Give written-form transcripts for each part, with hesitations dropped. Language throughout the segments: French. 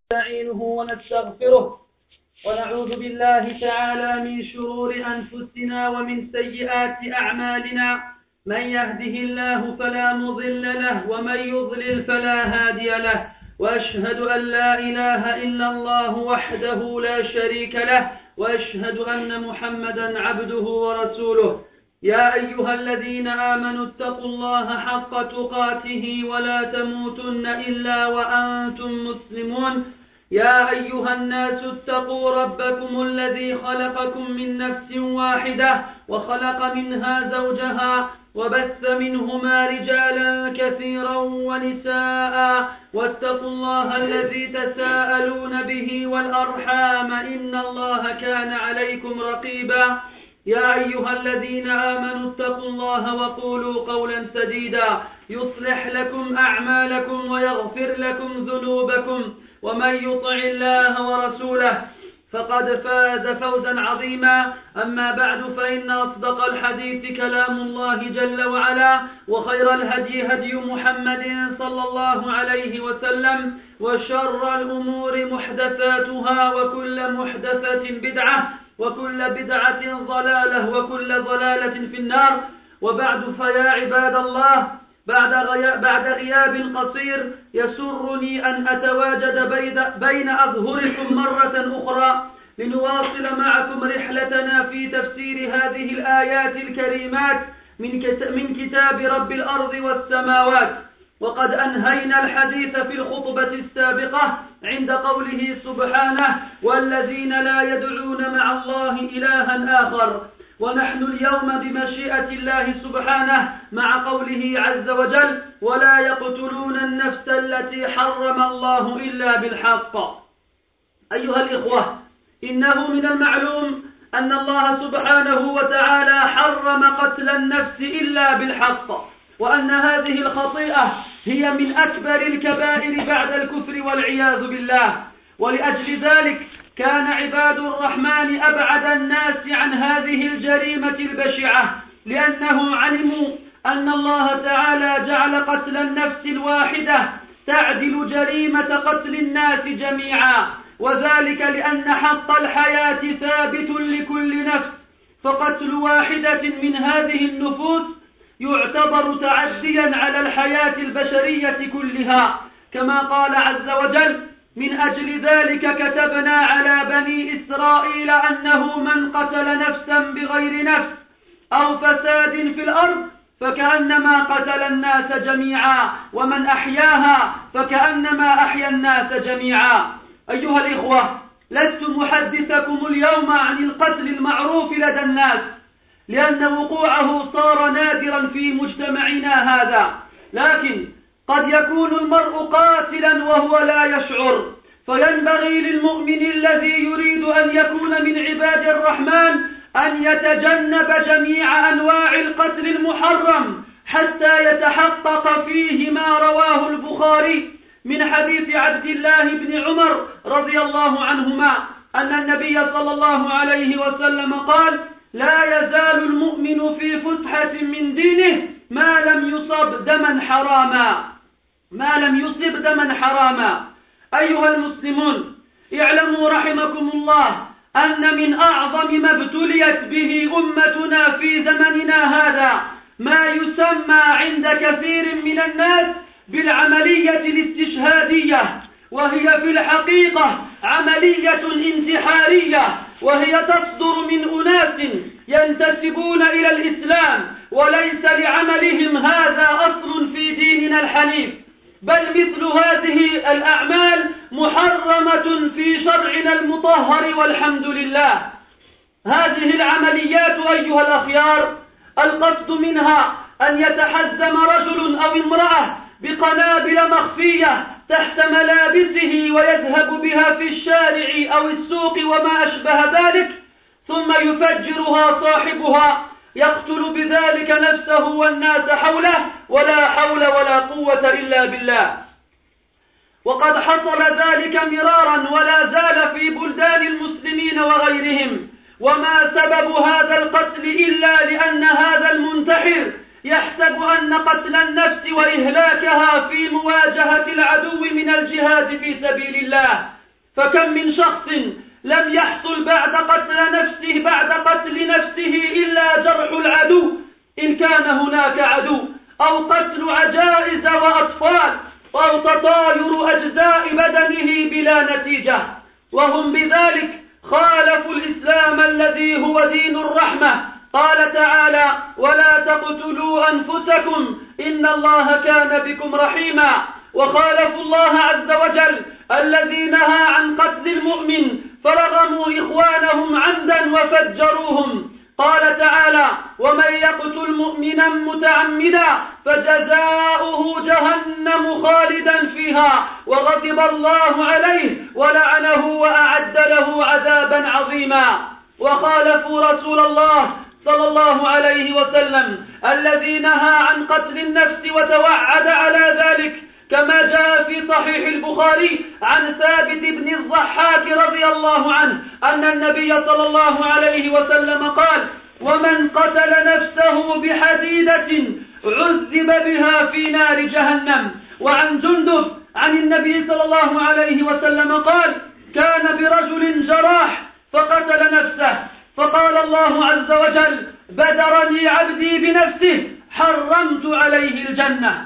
نستعينه ونستغفره ونعوذ بالله تعالى من شرور أنفسنا ومن سيئات أعمالنا. من يهده الله فلا مضل له ومن يضلل فلا هادي له، وأشهد أن لا إله إلا الله وحده لا شريك له، وأشهد أن محمدا عبده ورسوله. يا أيها الذين آمنوا اتقوا الله حق تقاته ولا تموتن إلا وأنتم مسلمون. يا أيها الناس اتقوا ربكم الذي خلقكم من نفس واحدة وخلق منها زوجها وبث منهما رجالا كثيرا ونساء، واتقوا الله الذي تساءلون به والأرحام إن الله كان عليكم رقيبا. يا أيها الذين آمنوا اتقوا الله وقولوا قولا سديدا يصلح لكم أعمالكم ويغفر لكم ذنوبكم، ومن يطع الله ورسوله فقد فاز فوزا عظيما. أما بعد، فإن أصدق الحديث كلام الله جل وعلا، وخير الهدي هدي محمد صلى الله عليه وسلم، وشر الأمور محدثاتها، وكل محدثة بدعة، وكل بدعة ضلالة، وكل ضلالة في النار. وبعد، فيا عباد الله، بعد غياب قصير يسرني أن أتواجد بين أظهركم مرة أخرى لنواصل معكم رحلتنا في تفسير هذه الآيات الكريمات من كتاب رب الأرض والسماوات. وقد أنهينا الحديث في الخطبة السابقة عند قوله سبحانه: والذين لا يدعون مع الله إلها آخر. ونحن اليوم بمشيئة الله سبحانه مع قوله عز وجل: ولا يقتلون النفس التي حرم الله إلا بالحق. أيها الإخوة، إنه من المعلوم أن الله سبحانه وتعالى حرم قتل النفس إلا بالحق، وأن هذه الخطيئة هي من أكبر الكبائر بعد الكفر والعياذ بالله. ولأجل ذلك كان عباد الرحمن أبعد الناس عن هذه الجريمة البشعة، لأنهم علموا أن الله تعالى جعل قتل النفس الواحدة تعدل جريمة قتل الناس جميعا، وذلك لأن حق الحياة ثابت لكل نفس، فقتل واحدة من هذه النفوس يعتبر تعديا على الحياة البشرية كلها، كما قال عز وجل: من أجل ذلك كتبنا على بني إسرائيل أنه من قتل نفسا بغير نفس أو فساد في الأرض فكأنما قتل الناس جميعا، ومن أحياها فكأنما أحيا الناس جميعا. أيها الإخوة، لست محدثكم اليوم عن القتل المعروف لدى الناس، لأن وقوعه صار نادرا في مجتمعنا هذا، لكن قد يكون المرء قاتلا وهو لا يشعر، فينبغي للمؤمن الذي يريد أن يكون من عباد الرحمن أن يتجنب جميع أنواع القتل المحرم حتى يتحقق فيه ما رواه البخاري من حديث عبد الله بن عمر رضي الله عنهما أن النبي صلى الله عليه وسلم قال: لا يزال المؤمن في فسحة من دينه ما لم يصب دما حراما. أيها المسلمون، اعلموا رحمكم الله أن من أعظم ما ابتليت به أمتنا في زمننا هذا ما يسمى عند كثير من الناس بالعملية الاستشهادية، وهي في الحقيقة عملية انتحارية، وهي تصدر من أناس ينتسبون إلى الإسلام وليس لعملهم هذا أصل في ديننا الحنيف، بل مثل هذه الأعمال محرمة في شرعنا المطهر والحمد لله. هذه العمليات أيها الأخيار القصد منها أن يتحزم رجل أو امرأة بقنابل مخفية تحت ملابسه ويذهب بها في الشارع أو السوق وما أشبه ذلك، ثم يفجرها صاحبها يقتل بذلك نفسه والناس حوله، ولا حول ولا قوة إلا بالله. وقد حصل ذلك مرارا ولا زال في بلدان المسلمين وغيرهم. وما سبب هذا القتل إلا لأن هذا المنتحر يحسب أن قتل النفس وإهلاكها في مواجهة العدو من الجهاد في سبيل الله فكم من شخص لم يحصل بعد قتل نفسه إلا جرح العدو إن كان هناك عدو، أو قتل عجائز وأطفال، أو تطاير أجزاء بدنه بلا نتيجة، وهم بذلك خالفوا الإسلام الذي هو دين الرحمة. قال تعالى: ولا تقتلوا أنفسكم إن الله كان بكم رحيما. وخالفوا الله عز وجل الذي نهى عن قتل المؤمن فرغموا إخوانهم عمدا وفجروهم. قال تعالى: ومن يقتل مؤمنا متعمدا فجزاؤه جهنم خالدا فيها وغضب الله عليه ولعنه وأعد له عذابا عظيما. وخالفوا رسول الله صلى الله عليه وسلم الذي نهى عن قتل النفس وتوعد على ذلك، كما جاء في صحيح البخاري عن ثابت بن الضحاك رضي الله عنه أن النبي صلى الله عليه وسلم قال: ومن قتل نفسه بحديدة عذب بها في نار جهنم. وعن جندب عن النبي صلى الله عليه وسلم قال: كان برجل جراح فقتل نفسه، فقال الله عز وجل: بدرني عبدي بنفسه حرمت عليه الجنة.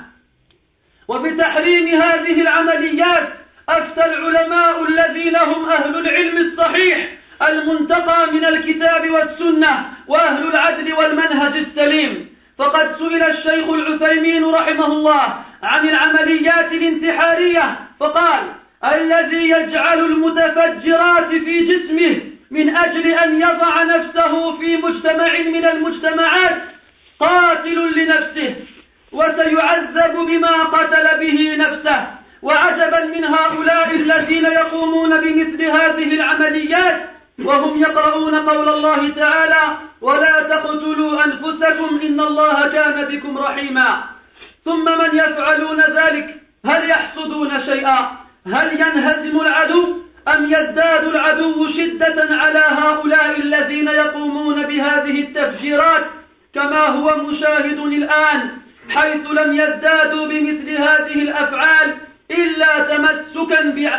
وبتحريم هذه العمليات أفتى العلماء الذين هم أهل العلم الصحيح المنتقى من الكتاب والسنة وأهل العدل والمنهج السليم. فقد سئل الشيخ العثيمين رحمه الله عن العمليات الانتحارية فقال: الذي يجعل المتفجرات في جسمه من أجل أن يضع نفسه في مجتمع من المجتمعات قاتل لنفسه وسيعذب بما قتل به نفسه. وعجبا من هؤلاء الذين يقومون بمثل هذه العمليات وهم يقرؤون قول الله تعالى: ولا تقتلوا أنفسكم إن الله كان بكم رحيما. ثم من يفعلون ذلك هل يحصدون شيئا؟ هل ينهزم العدو أم يزداد العدو شدة على هؤلاء الذين يقومون بهذه التفجيرات كما هو مشاهد الآن، حيث لم يزدادوا بمثل هذه الأفعال إلا تمسكا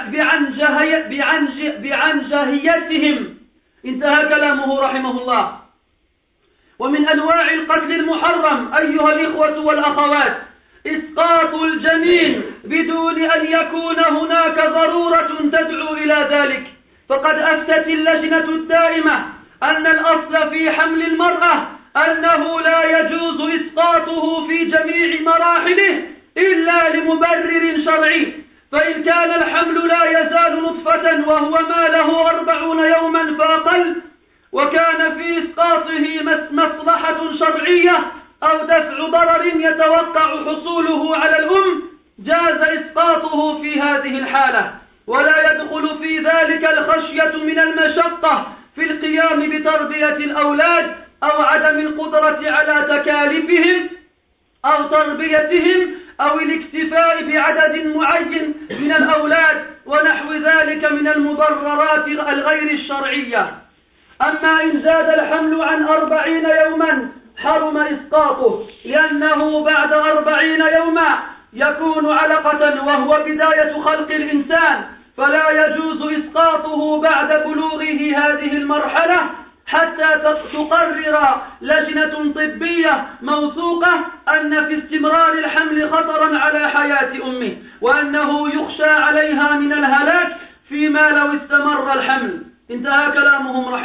بعنجهيتهم. انتهى كلامه رحمه الله. ومن أنواع القتل المحرم أيها الإخوة والأخوات إسقاط الجنين بدون أن يكون هناك ضرورة تدعو إلى ذلك. فقد أفتت اللجنة الدائمة أن الأصل في حمل المرأة أنه لا يجوز إسقاطه في جميع مراحله إلا لمبرر شرعي، فإن كان الحمل لا يزال نطفة وهو ما له 40 يوما فأقل، وكان في إسقاطه مصلحة شرعية أو دفع ضرر يتوقع حصوله على الأم، جاز إسقاطه في هذه الحالة، ولا يدخل في ذلك الخشية من المشقة في القيام بتربية الأولاد أو عدم القدرة على تكاليفهم أو تربيتهم أو الاكتفاء بعدد معين من الأولاد ونحو ذلك من المضررات الغير الشرعية. أما إن زاد الحمل عن 40 يوما حرم إسقاطه، لأنه بعد 40 يوما يكون علقة وهو بداية خلق الإنسان، فلا يجوز إسقاطه بعد بلوغه هذه المرحلة حتى تقرر لجنة طبية موثوقة أن في استمرار الحمل خطرا على حياة أمه، وأنه يخشى عليها من الهلاك فيما لو استمر الحمل. انتهى كلامهم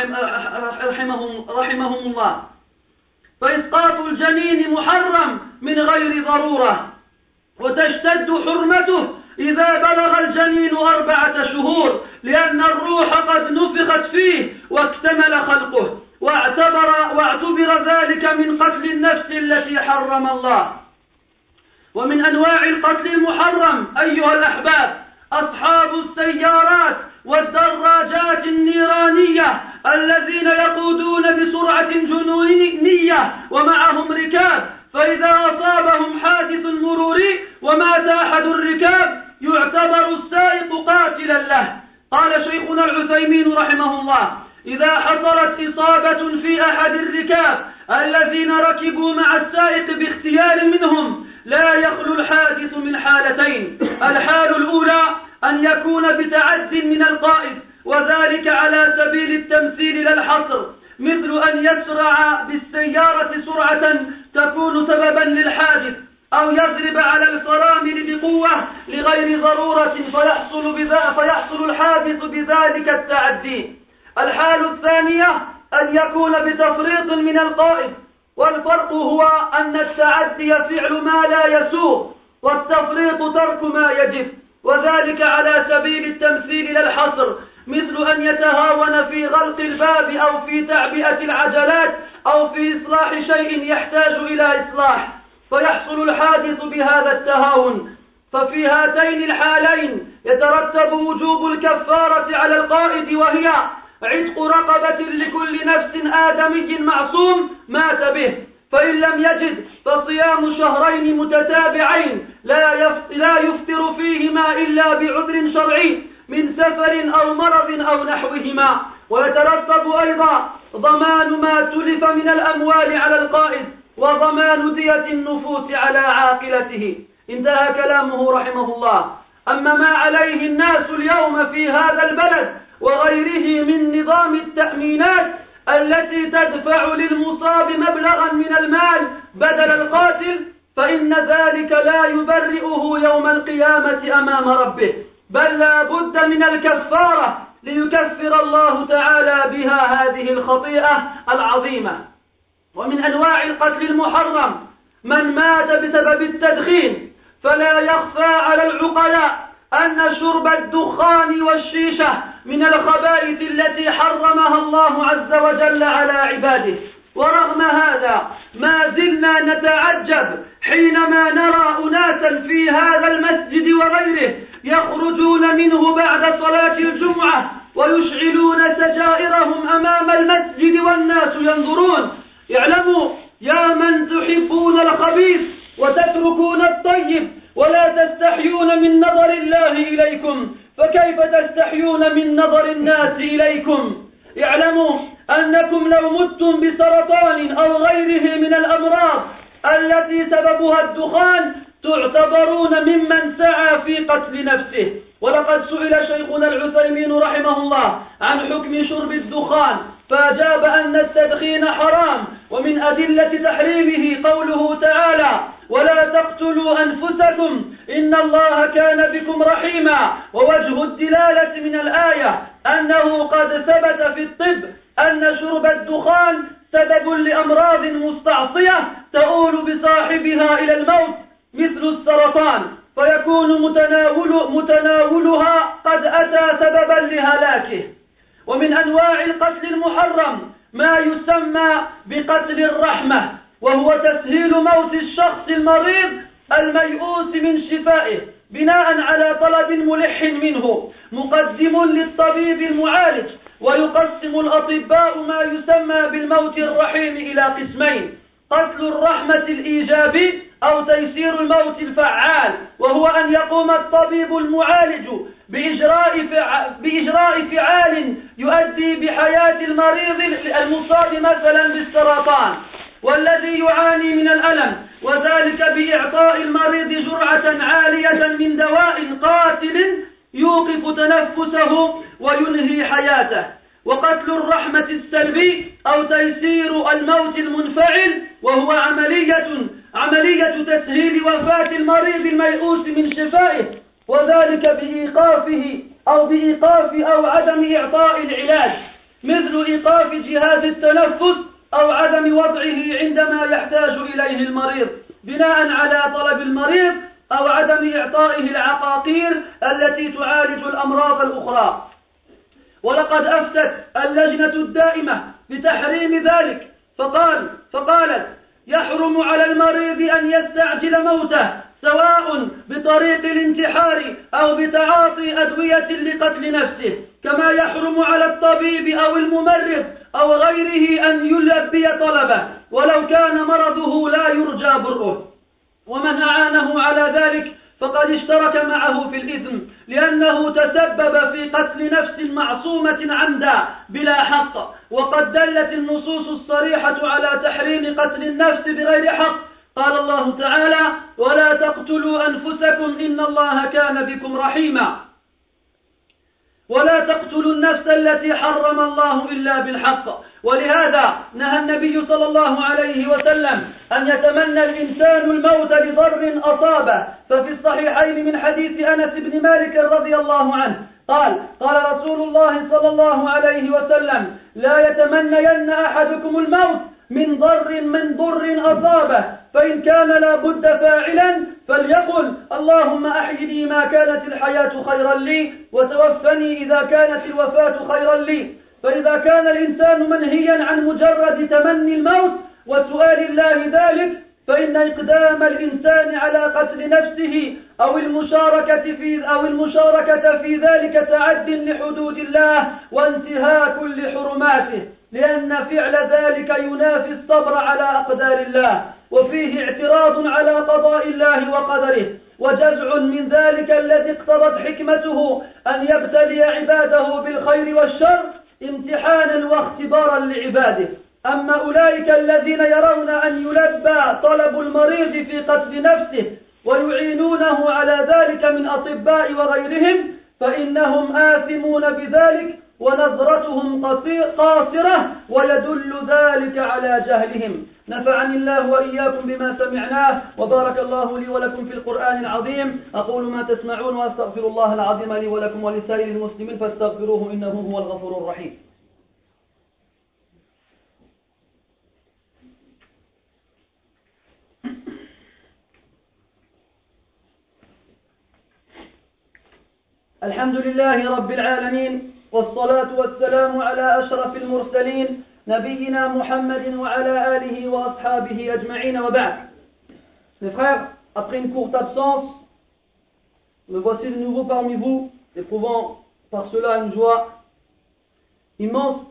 رحمهم الله. فإسقاط الجنين محرم من غير ضرورة، وتشتد حرمته إذا بلغ الجنين 4 شهور، لأن الروح قد نفخت فيه واكتمل خلقه، واعتبر ذلك من قتل النفس التي حرم الله. ومن أنواع القتل المحرم أيها الأحباب أصحاب السيارات والدراجات النيرانية الذين يقودون بسرعة جنونية ومعهم ركاب، فإذا أصابهم حادث مروري ومات أحد الركاب يعتبر السائق قاتلا له. قال شيخنا العثيمين رحمه الله: إذا حصلت إصابة في أحد الركاب الذين ركبوا مع السائق باختيار منهم لا يخلو الحادث من حالتين: الحال الأولى أن يكون بتعد من القائد، وذلك على سبيل التمثيل لا الحصر، مثل أن يسرع بالسيارة سرعة تكون سببا للحادث، أو يضرب على الفرامل بقوة لغير ضرورة فيحصل الحادث بذلك التعدي. الحال الثانية أن يكون بتفريط من القائد، والفرق هو أن التعدي فعل ما لا يسوغ، والتفريط ترك ما يجب، وذلك على سبيل التمثيل لا الحصر، مثل أن يتهاون في غلق الباب أو في تعبئة العجلات أو في إصلاح شيء يحتاج إلى إصلاح، فيحصل الحادث بهذا التهاون. ففي هاتين الحالين يترتب وجوب الكفارة على القائد، وهي عتق رقبة لكل نفس آدمي معصوم مات به، فإن لم يجد فصيام شهرين متتابعين لا يفطر فيهما إلا بعذر شرعي من سفر أو مرض أو نحوهما. ويترتب أيضا ضمان ما تلف من الأموال على القائد، وضمان دية النفوس على عاقلته. انتهى كلامه رحمه الله. أما ما عليه الناس اليوم في هذا البلد وغيره من نظام التأمينات التي تدفع للمصاب مبلغا من المال بدل القاتل، فإن ذلك لا يبرئه يوم القيامة أمام ربه، بل لا بد من الكفارة ليكفر الله تعالى بها هذه الخطيئة العظيمة. ومن أنواع القتل المحرم من مات بسبب التدخين، فلا يخفى على العقلاء أن شرب الدخان والشيشة من الخبائث التي حرمها الله عز وجل على عباده. ورغم هذا ما زلنا نتعجب حينما نرى أناسا في هذا المسجد وغيره يخرجون منه بعد صلاة الجمعة ويشعلون سجائرهم أمام المسجد والناس ينظرون. اعلموا يا من تحبون الخبيث وتتركون الطيب ولا تستحيون من نظر الله إليكم، فكيف تستحيون من نظر الناس إليكم؟ اعلموا أنكم لو متم بسرطان أو غيره من الأمراض التي سببها الدخان تعتبرون ممن سعى في قتل نفسه. ولقد سئل شيخنا العثيمين رحمه الله عن حكم شرب الدخان، فأجاب أن التدخين حرام، ومن أدلة تحريمه قوله تعالى: ولا تقتلوا أنفسكم إن الله كان بكم رحيما. ووجه الدلالة من الآية أنه قد ثبت في الطب أن شرب الدخان سبب لأمراض مستعصية تؤول بصاحبها إلى الموت مثل السرطان، فيكون متناولها قد أتى سببا لهلاكه. ومن أنواع القتل المحرم ما يسمى بقتل الرحمة، وهو تسهيل موت الشخص المريض الميؤوس من شفائه بناء على طلب ملح منه مقدم للطبيب المعالج. ويقسم الأطباء ما يسمى بالموت الرحيم إلى قسمين: قتل الرحمة الإيجابي أو تيسير الموت الفعال، وهو أن يقوم الطبيب المعالج بإجراء فعال يؤدي بحياة المريض المصاب مثلا بالسرطان والذي يعاني من الألم، وذلك بإعطاء المريض جرعة عالية من دواء قاتل يوقف تنفسه وينهي حياته. وقتل الرحمة السلبي أو تيسير الموت المنفعل، وهو عملية تسهيل وفاة المريض الميؤوس من شفائه، وذلك بإيقاف أو عدم إعطاء العلاج، مثل إيقاف جهاز التنفس أو عدم وضعه عندما يحتاج إليه المريض بناء على طلب المريض، أو عدم إعطائه العقاقير التي تعالج الأمراض الأخرى. ولقد أفتت اللجنة الدائمة بتحريم ذلك، فقالت: يحرم على المريض أن يستعجل موته سواء بطريق الانتحار أو بتعاطي أدوية لقتل نفسه، كما يحرم على الطبيب أو الممرض أو غيره أن يلبي طلبه ولو كان مرضه لا يرجى برؤه. ومن أعانه على ذلك فقد اشترك معه في الإثم، لأنه تسبب في قتل نفس معصومة عمدا بلا حق. وقد دلت النصوص الصريحة على تحريم قتل النفس بغير حق. قال الله تعالى: ولا تقتلوا أنفسكم إن الله كان بكم رحيما. ولا تقتلوا النفس التي حرم الله إلا بالحق. ولهذا نهى النبي صلى الله عليه وسلم أن يتمنى الإنسان الموت لضر أصابه، ففي الصحيحين من حديث أنس بن مالك رضي الله عنه قال رسول الله صلى الله عليه وسلم: لا يتمنين أحدكم الموت من ضر أصابه، فإن كان لا بد فاعلا فليقل: اللهم أحيني ما كانت الحياة خيرا لي وتوفني إذا كانت الوفاة خيرا لي. فإذا كان الإنسان منهيا عن مجرد تمني الموت وسؤال الله ذلك، فإن إقدام الإنسان على قتل نفسه أو المشاركة في ذلك تعد لحدود الله وانتهاك لحرماته، لأن فعل ذلك ينافي الصبر على أقدار الله، وفيه اعتراض على قضاء الله وقدره، وجزع من ذلك الذي اقتضت حكمته أن يبتلي عباده بالخير والشر امتحانا واختبارا لعباده. أما أولئك الذين يرون أن يلبى طلب المريض في قتل نفسه ويعينونه على ذلك من أطباء وغيرهم فإنهم آثمون بذلك، ونظرتهم قاصرة، ويدل ذلك على جهلهم. نفعني الله وإياكم بما سمعناه، وبارك الله لي ولكم في القرآن العظيم. أقول ما تسمعون وأستغفر الله العظيم لي ولكم ولسائر المسلمين فاستغفروه إنه هو الغفور الرحيم. الحمد لله رب العالمين، والصلاة والسلام على أشرف المرسلين نبينا محمد وعلى آله وأصحابه أجمعين وبعد. Mes frères, après une courte absence, me voici de nouveau parmi vous, éprouvant par cela une joie immense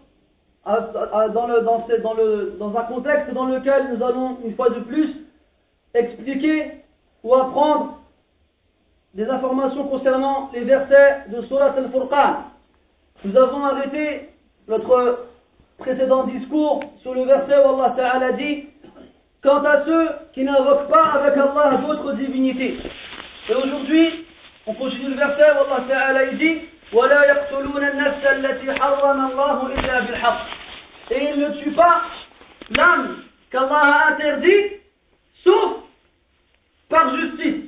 dans un contexte dans lequel nous allons une fois de plus expliquer ou apprendre des informations concernant les versets de Surat al-Furqan. Nous avons arrêté notre précédent discours sur le verset où Allah Ta'ala dit: quant à ceux qui n'invoquent pas avec Allah d'autres divinités. Et aujourd'hui, on continue le verset où Allah Ta'ala dit: وَلَا يَقْتُلُونَ النَّفْسَ الَّتِي حَرَّمَ اللَّهُ إِلَّا بِالْحَقِّ. Et ils ne tuent pas l'âme qu'Allah a interdit, sauf par justice.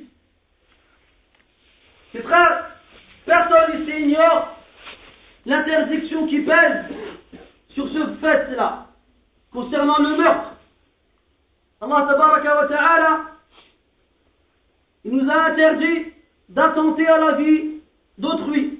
Mes frères, personne ici ignore l'interdiction qui pèse sur ce fait-là, concernant le meurtre. Allah Tabaraka wa Ta'ala, il nous a interdit d'attenter à la vie d'autrui.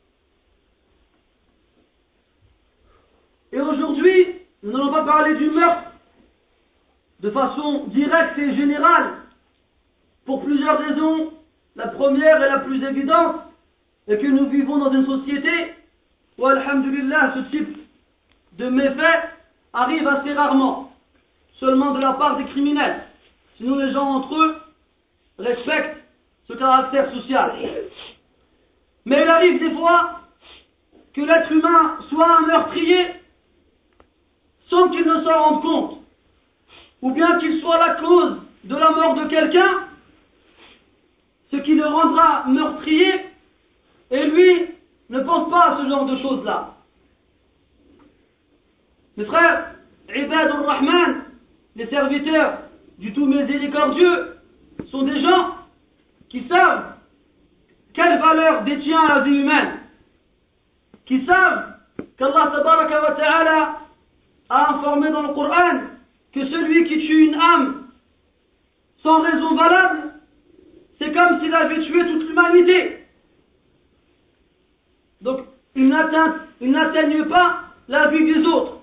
Et aujourd'hui, nous n'allons pas parler du meurtre de façon directe et générale, pour plusieurs raisons. La première et la plus évidente est que nous vivons dans une société où, alhamdulillah, ce type de méfaits arrive assez rarement, seulement de la part des criminels. Sinon, les gens entre eux respectent ce caractère social. Mais il arrive des fois que l'être humain soit un meurtrier sans qu'il ne s'en rende compte, ou bien qu'il soit la cause de la mort de quelqu'un, ce qui le rendra meurtrier, et lui ne pense pas à ce genre de choses-là. Mes frères, Ibadur Rahman, les serviteurs du tout miséricordieux, sont des gens qui savent quelle valeur détient la vie humaine, qui savent qu'Allah Tabaraka wa Ta'ala a informé dans le Coran que celui qui tue une âme sans raison valable, c'est comme s'il avait tué toute l'humanité. Donc, ils n'atteignent pas la vie des autres.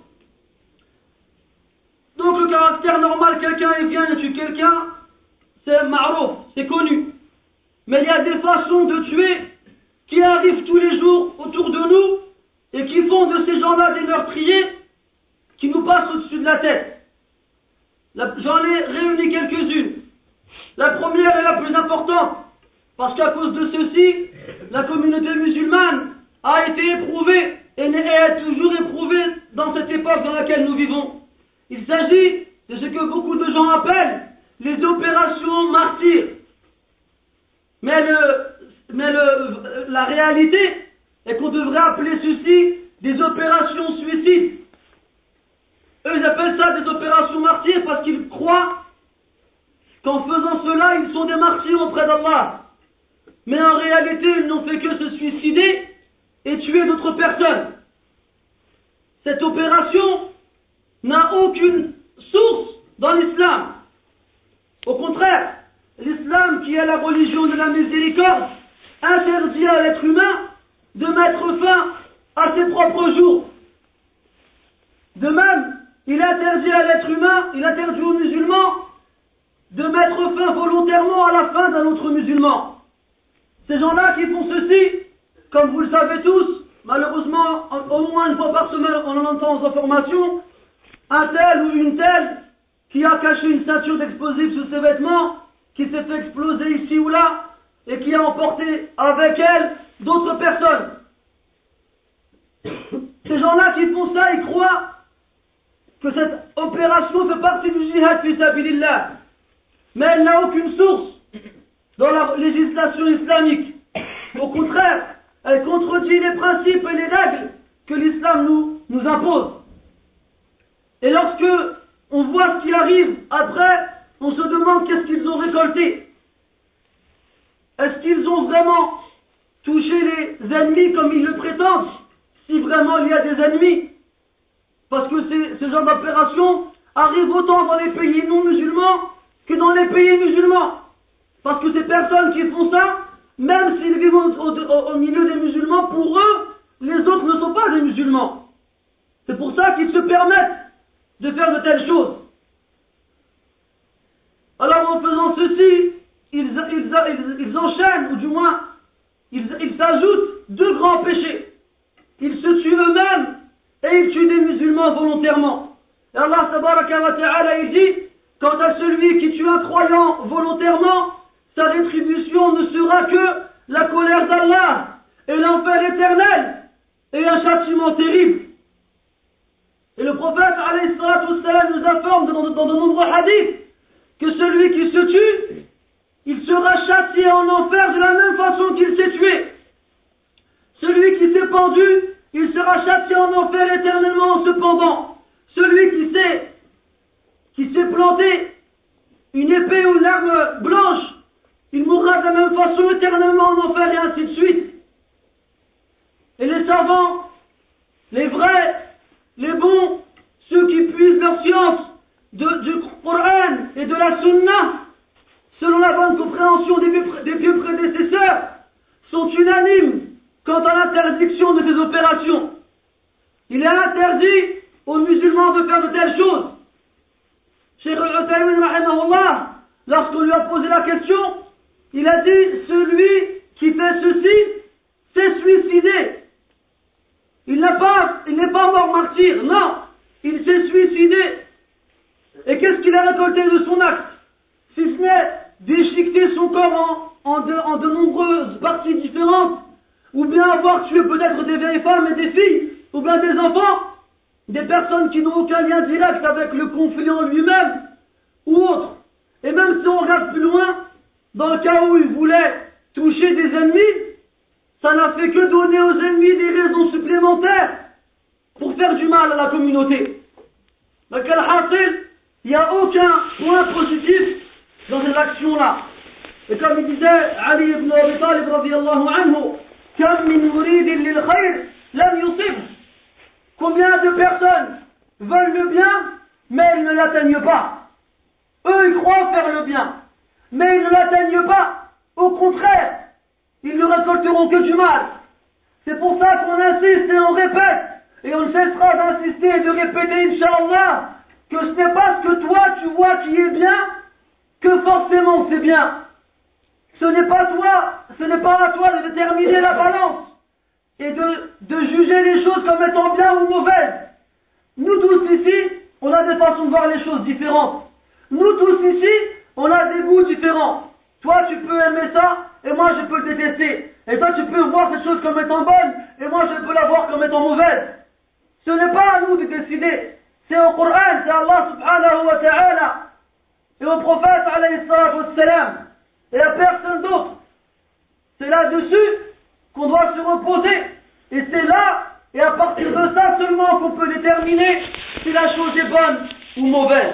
Donc, le caractère normal, quelqu'un il vient et tue quelqu'un, c'est ma'rouf, c'est connu. Mais il y a des façons de tuer qui arrivent tous les jours autour de nous et qui font de ces gens-là des meurtriers qui nous passent au-dessus de la tête. J'en ai réuni quelques-unes. La première est la plus importante, parce qu'à cause de ceci, la communauté musulmane a été éprouvée et est toujours éprouvée dans cette époque dans laquelle nous vivons. Il s'agit de ce que beaucoup de gens appellent les opérations martyrs. Mais la réalité et qu'on devrait appeler ceci des opérations suicides. Eux, ils appellent ça des opérations martyrs parce qu'ils croient qu'en faisant cela, ils sont des martyrs auprès d'Allah. Mais en réalité, ils n'ont fait que se suicider et tuer d'autres personnes. Cette opération n'a aucune source dans l'islam. Au contraire, l'islam, qui est la religion de la miséricorde, interdit à l'être humain de mettre fin à ses propres jours. De même, il interdit à l'être humain, il interdit aux musulmans de mettre fin volontairement à la fin d'un autre musulman. Ces gens-là qui font ceci, comme vous le savez tous, malheureusement, au moins une fois par semaine, on en entend aux informations, un tel ou une telle qui a caché une ceinture d'explosifs sous ses vêtements, qui s'est fait exploser ici ou là, et qui a emporté avec elle d'autres personnes. Ces gens-là qui font ça, ils croient que cette opération fait partie du jihad fi sabilillah. Mais elle n'a aucune source dans la législation islamique. Au contraire, elle contredit les principes et les règles que l'islam nous impose. Et lorsque on voit ce qui arrive après, on se demande qu'est-ce qu'ils ont récolté. Est-ce qu'ils ont vraiment touché les ennemis comme ils le prétendent, si vraiment il y a des ennemis? Parce que ce genre d'opération arrive autant dans les pays non musulmans que dans les pays musulmans. Parce que ces personnes qui font ça, même s'ils vivent au milieu des musulmans, pour eux, les autres ne sont pas des musulmans. C'est pour ça qu'ils se permettent de faire de telles choses. Alors en faisant ceci, ils enchaînent, ou du moins, ils s'ajoutent deux grands péchés. Ils se tuent eux-mêmes et ils tuent des musulmans volontairement. Et Allah tabaraka wa ta'ala, il dit, quant à celui qui tue un croyant volontairement, sa rétribution ne sera que la colère d'Allah et l'enfer éternel et un châtiment terrible. Et le prophète alayhi salatu wassalam nous informe dans de nombreux hadiths que celui qui se tue, il sera châtié en enfer de la même façon qu'il s'est tué. Celui qui s'est pendu, il sera châtié en enfer éternellement en se pendant. Celui qui s'est planté une épée ou une arme blanche, il mourra de la même façon éternellement en enfer et ainsi de suite. Et les savants, les vrais, les bons, ceux qui puisent leur science du Coran et de la Sunna, selon la bonne compréhension des vieux prédécesseurs, sont unanimes quant à l'interdiction de ces opérations. Il est interdit aux musulmans de faire de telles choses. Cheikh Al-Utaymin rahimahullah, lorsqu'on lui a posé la question, il a dit, celui qui fait ceci s'est suicidé. Il n'est pas mort martyr, non, il s'est suicidé. Et qu'est-ce qu'il a récolté de son acte? Si ce n'est déchiqueter son corps en de nombreuses parties différentes, ou bien avoir tué peut-être des vieilles femmes et des filles, ou bien des enfants, des personnes qui n'ont aucun lien direct avec le conflit en lui-même, ou autre. Et même si on regarde plus loin, dans le cas où il voulait toucher des ennemis, ça n'a fait que donner aux ennemis des raisons supplémentaires pour faire du mal à la communauté. Donc al-hasil, il n'y a aucun point positif dans ces actions-là. Et comme il disait Ali ibn Abi Talib radiyallahu anhu, kam min muridin lil khayr lam yusib. Combien de personnes veulent le bien, mais ils ne l'atteignent pas. Eux, ils croient faire le bien, mais ils ne l'atteignent pas. Au contraire, ils ne récolteront que du mal. C'est pour ça qu'on insiste et on répète, et on ne cessera d'insister et de répéter, Inch'Allah, que ce n'est pas ce que toi tu vois qui est bien, que forcément c'est bien. Ce n'est pas à toi de déterminer la balance et de juger les choses comme étant bien ou mauvaises. Nous tous ici, on a des façons de voir les choses différentes. Nous tous ici, on a des goûts différents. Toi tu peux aimer ça, et moi je peux le détester. Et toi tu peux voir cette chose comme étant bonne, et moi je peux la voir comme étant mauvaise. Ce n'est pas à nous de décider. C'est au Coran, c'est Allah subhanahu wa ta'ala, et au prophète alayhi salatu wassalam, et à personne d'autre. C'est là-dessus qu'on doit se reposer Et c'est là, et à partir de ça seulement, qu'on peut déterminer si la chose est bonne ou mauvaise.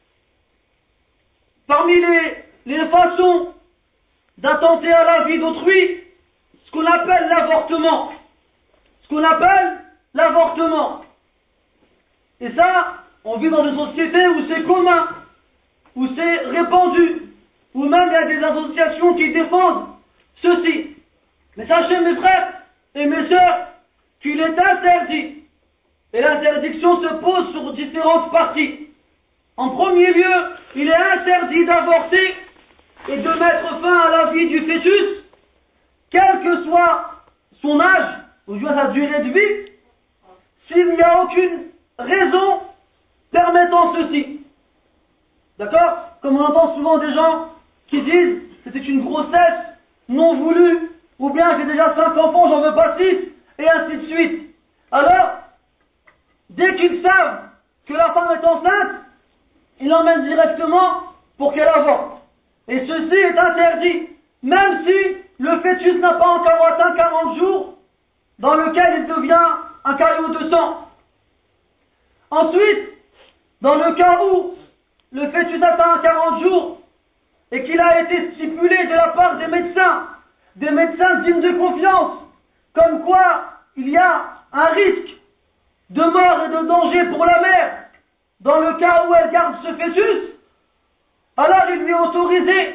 Parmi les façons d'attenter à la vie d'autrui, ce qu'on appelle l'avortement. Ce qu'on appelle l'avortement. Et ça, on vit dans une société où c'est commun, où c'est répandu, où même il y a des associations qui défendent ceci. Mais sachez mes frères et mes sœurs qu'il est interdit. Et l'interdiction se pose sur différentes parties. En premier lieu, il est interdit d'avorter et de mettre fin à la vie du fœtus, quel que soit son âge ou sa durée de vie, s'il n'y a aucune raison permettant ceci. D'accord? Comme on entend souvent des gens qui disent c'était une grossesse non voulue, ou bien j'ai déjà 5 enfants, j'en veux pas 6, et ainsi de suite. Alors, dès qu'ils savent que la femme est enceinte, ils l'emmènent directement pour qu'elle avorte. Et ceci est interdit, même si le fœtus n'a pas encore atteint 40 jours, dans lequel il devient un caillot de sang. Ensuite, dans le cas où le fœtus atteint 40 jours et qu'il a été stipulé de la part des médecins dignes de confiance, comme quoi il y a un risque de mort et de danger pour la mère dans le cas où elle garde ce fœtus, alors il lui est autorisé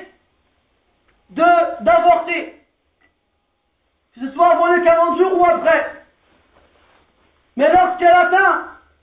d'avorter, que ce soit avant les 40 jours ou après. Mais lorsqu'elle atteint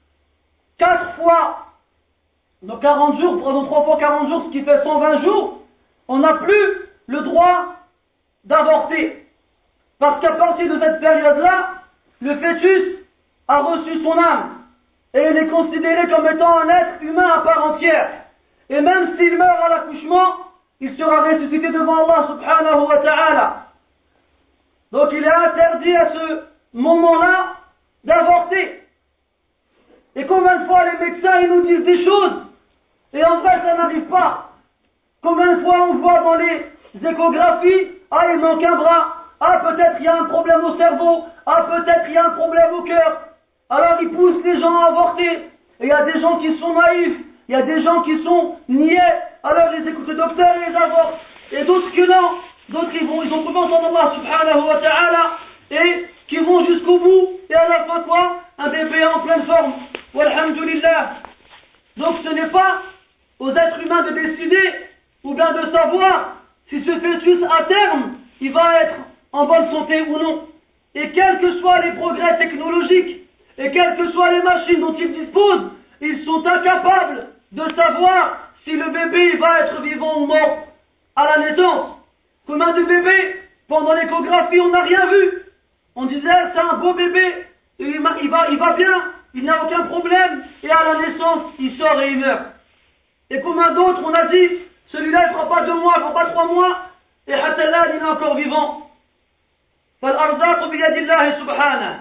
4 fois, donc 40 jours, prenons 3 fois 40 jours, ce qui fait 120 jours, on n'a plus le droit d'avorter. Parce qu'à partir de cette période-là, le fœtus a reçu son âme. Et il est considéré comme étant un être humain à part entière. Et même s'il meurt à l'accouchement, il sera ressuscité devant Allah subhanahu wa ta'ala. Donc il est interdit à ce moment-là d'avorter. Et combien de fois les médecins ils nous disent des choses et en fait ça n'arrive pas. Combien de fois on voit dans les échographies, ah il manque un bras, ah peut-être il y a un problème au cerveau, ah peut-être il y a un problème au cœur. Alors ils poussent les gens à avorter. Et il y a des gens qui sont naïfs, il y a des gens qui sont niais, alors ils écoutent le docteur et les avortent. Et d'autres que non, d'autres ils ont confiance en Allah subhanahu wa ta'ala et qui vont jusqu'au bout et à la fin quoi? Un bébé en pleine forme. Walhamdulillah. Donc ce n'est pas aux êtres humains de décider ou bien de savoir si ce fœtus à terme il va être en bonne santé ou non. Et quels que soient les progrès technologiques et quelles que soient les machines dont ils disposent, ils sont incapables de savoir si le bébé va être vivant ou mort à la naissance. Combien de bébés, pendant l'échographie, on n'a rien vu. On disait c'est un beau bébé, il va bien, il n'a aucun problème, et à la naissance, il sort et il meurt. Et combien d'autres, on a dit, celui-là il ne fera pas 2 mois, il ne fera pas 3 mois, et Hatallah, il est encore vivant. فَالْأَرْزَاقُ بِيَدِ اللَّهِ سُبْحَانَهُ.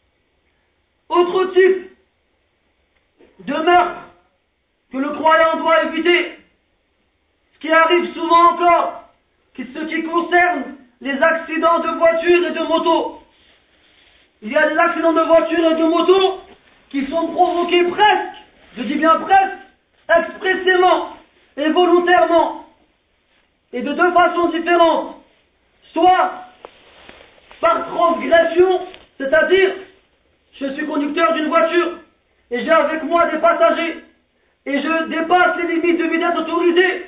Autre type de meurtre que le croyant doit éviter, ce qui arrive souvent encore, ce qui concerne les accidents de voiture et de moto. Il y a des accidents de voiture et de moto qui sont provoqués presque, je dis bien presque, expressément et volontairement, et de 2 façons différentes. Soit par transgression, c'est-à-dire je suis conducteur d'une voiture et j'ai avec moi des passagers et je dépasse les limites de vitesse autorisées,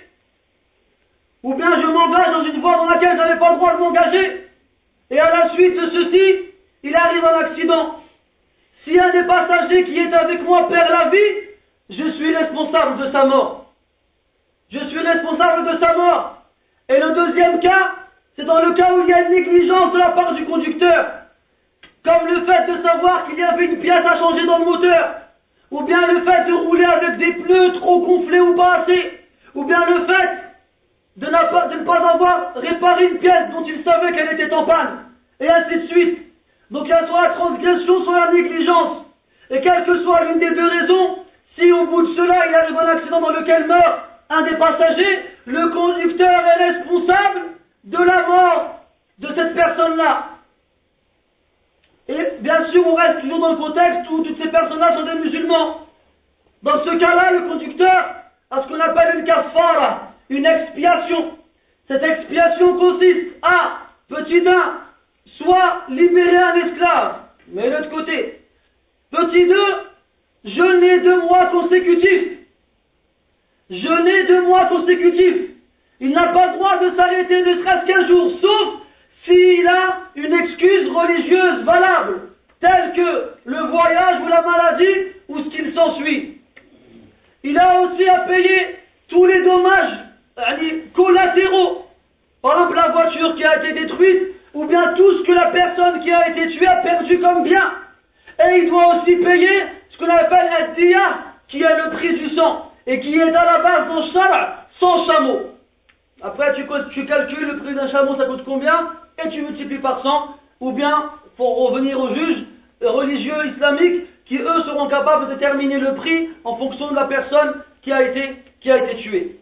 ou bien je m'engage dans une voie dans laquelle je n'avais pas le droit de m'engager et à la suite de ceci, il arrive un accident. Si un des passagers qui est avec moi perd la vie, je suis responsable de sa mort. Je suis responsable de sa mort. Et le deuxième cas, c'est dans le cas où il y a une négligence de la part du conducteur, comme le fait de savoir qu'il y avait une pièce à changer dans le moteur, ou bien le fait de rouler avec des pneus trop gonflés ou pas assez, ou bien le fait de ne pas avoir réparé une pièce dont il savait qu'elle était en panne, et ainsi de suite. Donc il y a soit la transgression, soit la négligence. Et quelle que soit l'une des 2 raisons, si au bout de cela il arrive un accident dans lequel meurt un des passagers, le conducteur est responsable de la mort de cette personne-là. Et bien sûr, on reste toujours dans le contexte où toutes ces personnes-là sont des musulmans. Dans ce cas-là, le conducteur a ce qu'on appelle une kafara, une expiation. Cette expiation consiste à, petit 1, soit libérer un esclave, mais de l'autre côté. Petit 2, jeûner 2 mois consécutifs. Jeûner 2 mois consécutifs. Il n'a pas le droit de s'arrêter ne serait-ce qu'un jour, sauf s'il a une excuse religieuse valable, telle que le voyage ou la maladie ou ce qu'il s'ensuit. Il a aussi à payer tous les dommages collatéraux. Par exemple, la voiture qui a été détruite, ou bien tout ce que la personne qui a été tuée a perdu comme bien. Et il doit aussi payer ce qu'on appelle ad-diya, qui est le prix du sang, et qui est à la base dans Shara, 100 chameaux. Après, tu calcules le prix d'un chameau, ça coûte combien, et tu multiplies par 100, ou bien, pour revenir aux juges religieux islamiques, qui eux seront capables de déterminer le prix en fonction de la personne qui a été tuée.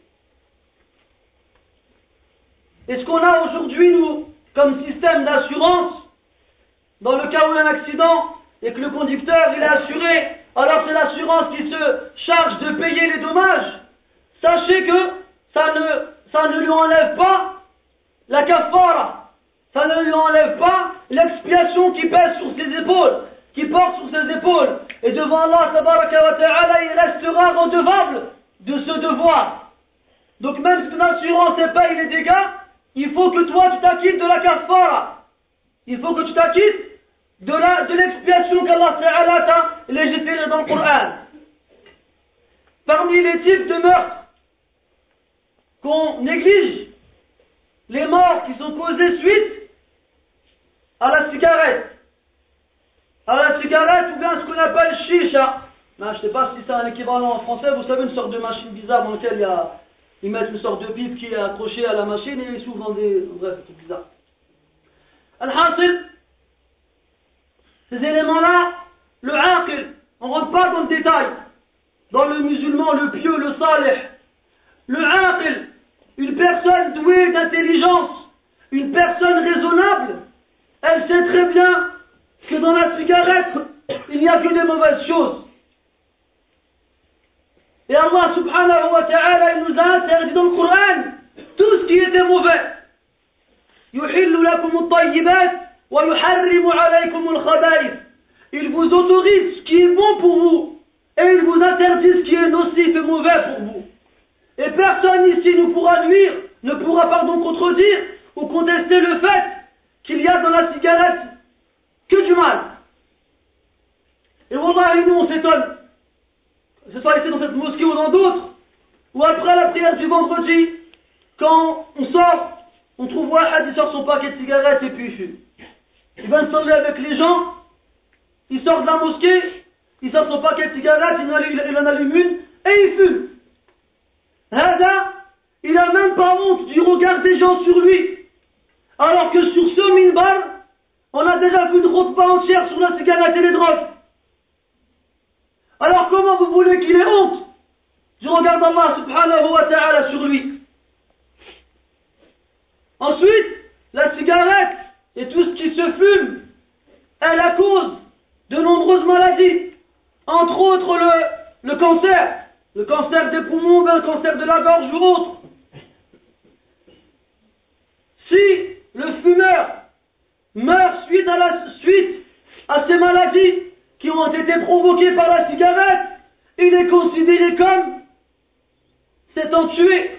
Et ce qu'on a aujourd'hui, nous, comme système d'assurance, dans le cas où il y a un accident et que le conducteur il est assuré, alors c'est l'assurance qui se charge de payer les dommages. Sachez que ça ne lui enlève pas la kafara, ça ne lui enlève pas l'expiation qui pèse sur ses épaules, qui porte sur ses épaules. Et devant Allah tabaraka wa ta'ala, il restera redevable de ce devoir. Donc même si ton assurance paye les dégâts, il faut que toi tu t'acquittes de la kafara. Il faut que tu t'acquittes de l'expiation qu'Allah Ta'ala t'a légiféré dans le Coran. Parmi les types de meurtres qu'on néglige, les morts qui sont causées suite à la cigarette. Ou bien ce qu'on appelle chicha. Je ne sais pas si c'est un équivalent en français, vous savez, une sorte de machine bizarre dans laquelle ils mettent une sorte de pipe qui est accrochée à la machine et ils s'ouvrent dans des... Bref, c'est bizarre. Al-Hasil, ces éléments-là, le aqil, on ne rentre pas dans le détail. Dans le musulman, le pieux, le salih. Le aqil, une personne douée d'intelligence, une personne raisonnable, elle sait très bien que dans la cigarette, il n'y a que des mauvaises choses. Et Allah subhanahu wa ta'ala, il nous a interdit dans le Coran tout ce qui était mauvais. يُحِلُّ لَكُمُ الطَّيِّبَاتِ وَيُحَرِّمُ عَلَيْكُمُ الْخَبَائِثِ. Il vous autorise ce qui est bon pour vous et il vous interdit ce qui est nocif et mauvais pour vous. Et personne ici ne pourra contredire ou contester le fait qu'il y a dans la cigarette que du mal. Et wallahi, nous on s'étonne, que ce soit ici dans cette mosquée ou dans d'autres, ou après la prière du vendredi, quand on sort, on trouve Wahad, il sort son paquet de cigarettes et puis il fume. Il va se parler avec les gens, il sort de la mosquée, il sort son paquet de cigarettes, il en allume une et il fume. Hada, il n'a même pas honte du regard des gens sur lui. Alors que sur ce minbar, on a déjà vu une khutba entière sur la cigarette et les drogues. Alors comment vous voulez qu'il ait honte du regard d'Allah subhanahu wa ta'ala sur lui? Ensuite, la cigarette et tout ce qui se fume est la cause de nombreuses maladies, entre autres le cancer des poumons, le cancer de la gorge ou autre. Si le fumeur meurt suite à ces maladies qui ont été provoquées par la cigarette, il est considéré comme s'étant tué.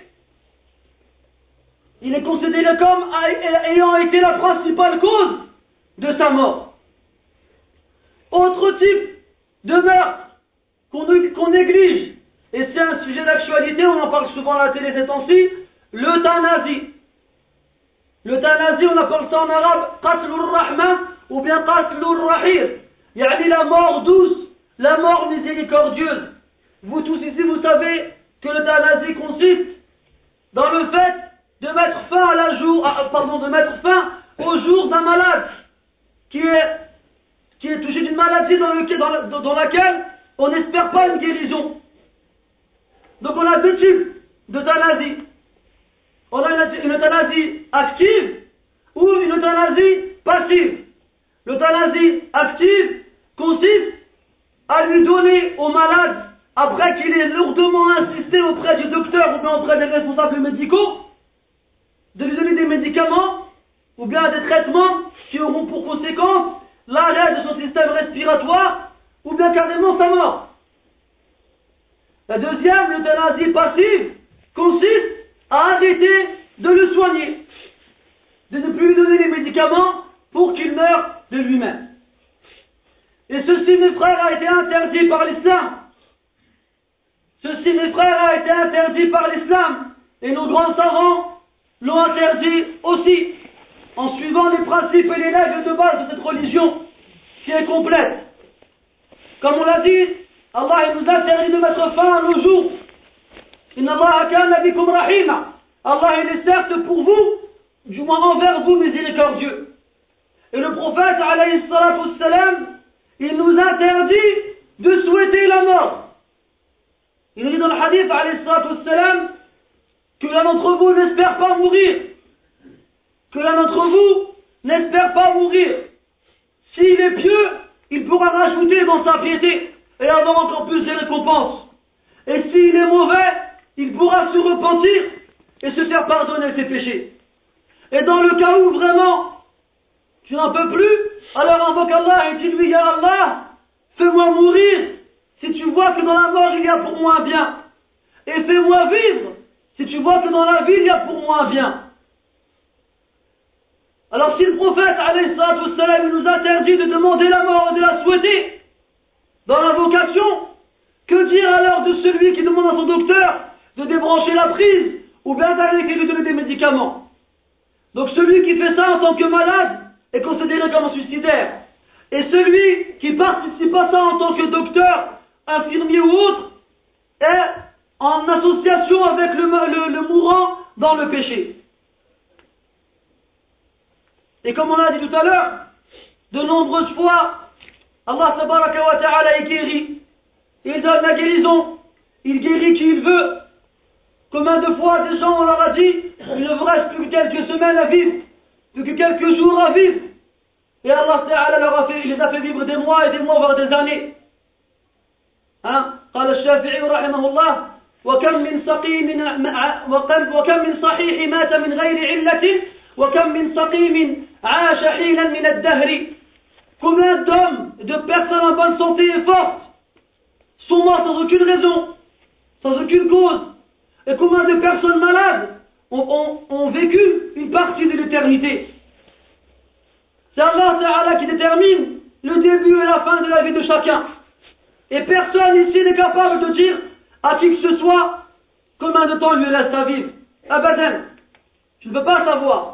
Il est considéré comme ayant été la principale cause de sa mort. Autre type de meurtre qu'on néglige, et c'est un sujet d'actualité, on en parle souvent à la télé ces temps-ci, l'euthanasie. L'euthanasie, on appelle ça en arabe qatlur rahma ou bien qatlur rahir. Yani la mort douce, la mort miséricordieuse. Vous tous ici, vous savez que l'euthanasie consiste dans le fait de mettre fin au jour d'un malade qui est touché d'une maladie dans laquelle on n'espère pas une guérison. Donc on a deux types d'euthanasie. On a une euthanasie active ou une euthanasie passive. L'euthanasie active consiste à lui donner au malade, après qu'il ait lourdement insisté auprès du docteur ou bien auprès des responsables médicaux, de lui donner des médicaments ou bien des traitements qui auront pour conséquence l'arrêt de son système respiratoire ou bien carrément sa mort. La deuxième, l'euthanasie passive, consiste à arrêter de le soigner, de ne plus lui donner les médicaments pour qu'il meure de lui-même. Et ceci, mes frères, a été interdit par l'islam. Ceci, mes frères, a été interdit par l'islam. Et nos grands savants l'ont interdit aussi, en suivant les principes et les règles de base de cette religion, qui est complète. Comme on l'a dit, Allah nous interdit de mettre fin à nos jours. Inna Allah kana bikum rahima. Allah il est certes pour vous, du moins envers vous, miséricordieux. Et le prophète, alayhi salatu wassalam, il nous interdit de souhaiter la mort. Il dit dans le hadith, alayhi salatu wassalam, que l'un d'entre vous n'espère pas mourir. Que l'un d'entre vous n'espère pas mourir. S'il est pieux, il pourra rajouter dans sa piété et avoir encore plus de récompenses. Et s'il est mauvais, il pourra se repentir et se faire pardonner ses péchés. Et dans le cas où vraiment tu n'en peux plus, alors invoque Allah et dis-lui, Ya Allah, fais-moi mourir si tu vois que dans la mort il y a pour moi un bien. Et fais-moi vivre si tu vois que dans la vie il y a pour moi un bien. Alors si le prophète, alayhi salatu wassalam, nous interdit de demander la mort et de la souhaiter dans l'invocation, que dire alors de celui qui demande à son docteur de débrancher la prise ou bien d'aller lui donner des médicaments? Donc celui qui fait ça en tant que malade est considéré comme un suicidaire. Et celui qui participe à ça en tant que docteur, infirmier ou autre, est en association avec le mourant dans le péché. Et comme on l'a dit tout à l'heure, de nombreuses fois, Allah tabaraka wa ta'ala est guéri. Il donne la guérison. Il guérit qui il veut. Combien de fois des gens on leur a dit, il ne vous reste plus que quelques semaines à vivre, plus que quelques jours à vivre. Et Allah ta'ala les a fait vivre des mois et des mois, voire des années. Hein? قال الشافعي رحمه الله وكم من صحيح مات من غير علة وكم من سقيم عاش حينا من الدهر. Combien d'hommes, de personnes en bonne santé et fortes sont morts sans aucune raison, sans aucune cause? Et combien de personnes malades ont vécu une partie de l'éternité? C'est Allah Ta'ala qui détermine le début et la fin de la vie de chacun. Et personne ici n'est capable de dire à qui que ce soit combien de temps il lui reste à vivre. Abadan. Je ne peux pas savoir.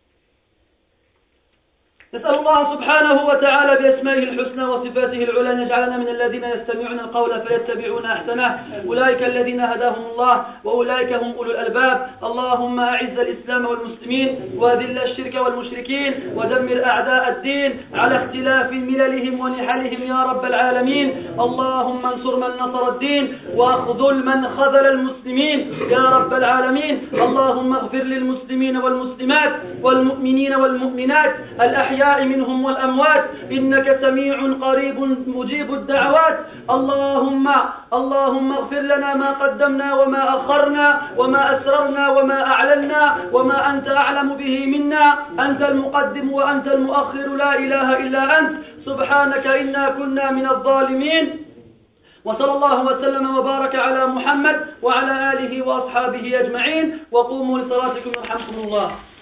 نسأل الله سبحانه وتعالى بأسمائه الحسنى وصفاته العلى أن يجعلنا من الذين يستمعون القول فيتبعون أحسنه أولئك الذين هداهم الله وأولئك هم أولو الألباب. اللهم أعز الإسلام والمسلمين وأذل الشرك والمشركين ودمر أعداء الدين على اختلاف مللهم ونحلهم يا رب العالمين. اللهم انصر من نصر الدين واخذل من خذل المسلمين يا رب العالمين. اللهم اغفر للمسلمين والمسلمات والمؤمنين والمؤمنات الأحياء منهم والأموات إنك سميع قريب مجيب الدعوات. اللهم اغفر لنا ما قدمنا وما أخرنا وما أسررنا وما أعلنا وما أنت أعلم به منا. أنت المقدم وأنت المؤخر لا إله إلا أنت سبحانك إنا كنا من الظالمين. وصلى الله وسلم وبارك على محمد وعلى آله وأصحابه أجمعين. وقوموا لصلاتكم يرحمكم الله.